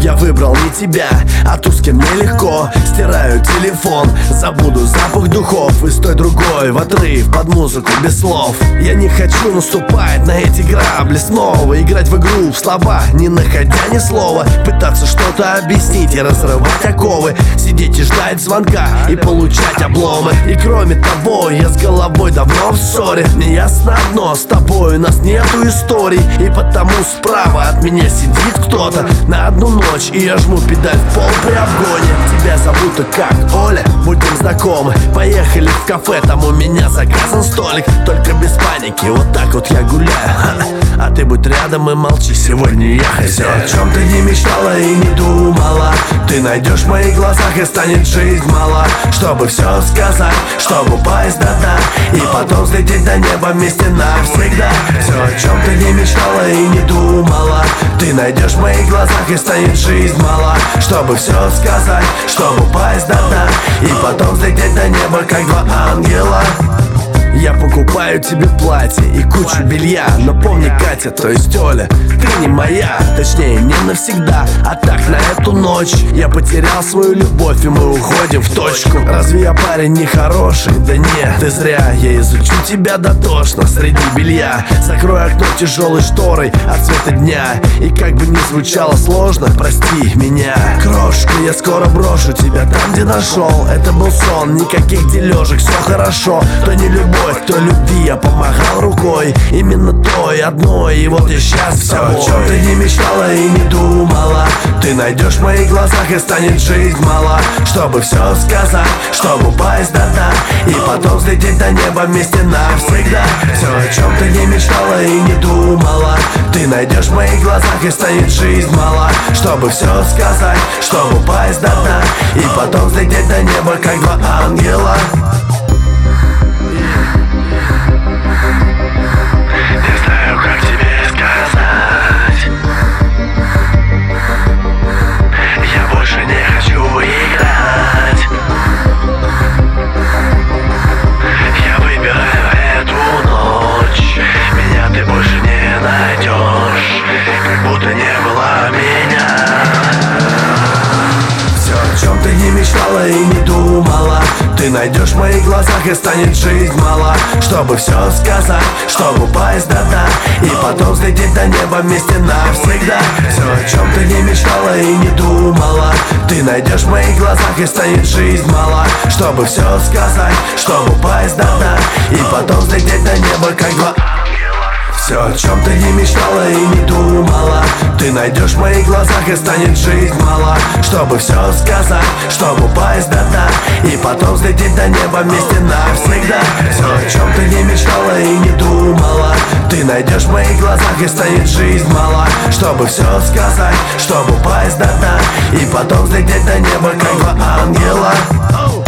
Я выбрал не тебя, а ту, с кем мне легко. Стираю телефон, забуду запах духов и с той другой в отрыв под музыку без слов. Я не хочу наступать на эти грабли снова, играть в игру в слова, не находя ни слова, пытаться что-то объяснить и разрывать оковы, сидеть и ждать звонка и получать обломы. И кроме того, я с головой давно в ссоре. Мне ясно одно, с тобой у нас нету историй, и потому справа от меня сидит кто-то на одну ночь, и я жму педаль в пол при обгоне. Тебя зовут как? Оля, будем знакомы. Поехали в кафе, там у меня заказан столик. Только без паники, вот так вот я гуляю. А ты будь рядом и молчи, сегодня я хозяин. О чем ты не мечтала и не думала, ты найдешь в моих глазах, и станет жизнь мала, чтобы все сказать, чтобы упасть до дна и потом взлететь до неба вместе навсегда. Все, о чем ты не мечтала и не думала, ты найдешь в моих глазах, и станет жизнь мала, чтобы все сказать, чтобы упасть до дна и потом взлететь до неба, как два ангела. Я покупаю тебе платье и кучу белья, но помни, Катя, то есть Оля, ты не моя, точнее не навсегда, а так на эту ночь. Я потерял свою любовь, и мы уходим в точку. Разве я парень нехороший? Да нет, ты зря. Я изучу тебя дотошно среди белья, закрою окно тяжелой шторой от света дня. И как бы ни звучало сложно, прости меня, крошка, я скоро брошу тебя там, где нашел. Это был сон, никаких дележек, все хорошо. То не любовь, кто любви я помахал рукой, именно той одной, и вот я сейчас все. О чем ты не мечтала и не думала, ты найдешь в моих глазах, и станет жизнь мала, чтобы все сказать, чтобы упасть до дна и потом взлететь до неба вместе навсегда. Все, о чем ты не мечтала и не думала, ты найдешь в моих глазах, и станет жизнь мала, чтобы все сказать, чтобы упасть до дна и потом взлететь до неба, как два ангела. И не думала, ты найдешь в моих глазах, и станет жизнь мала, чтобы все сказать, чтобы упасть до дна и потом взлететь до неба вместе навсегда. Все, о чем ты не мечтала и не думала, ты найдешь в моих глазах, и станет жизнь мала, чтобы все сказать, чтобы упасть до дна и потом взлететь до неба, как два ангела. Все, о чем ты не мечтала и не думала, ты найдешь в моих глазах, и станет жизнь мала, чтобы все сказать, чтобы упасть до дна и потом взлететь до неба вместе навсегда. Все, о чем ты не мечтала и не думала, ты найдешь в моих глазах, и станет жизнь мала, чтобы все сказать, чтобы упасть до дна и потом взлететь до неба, как два ангела.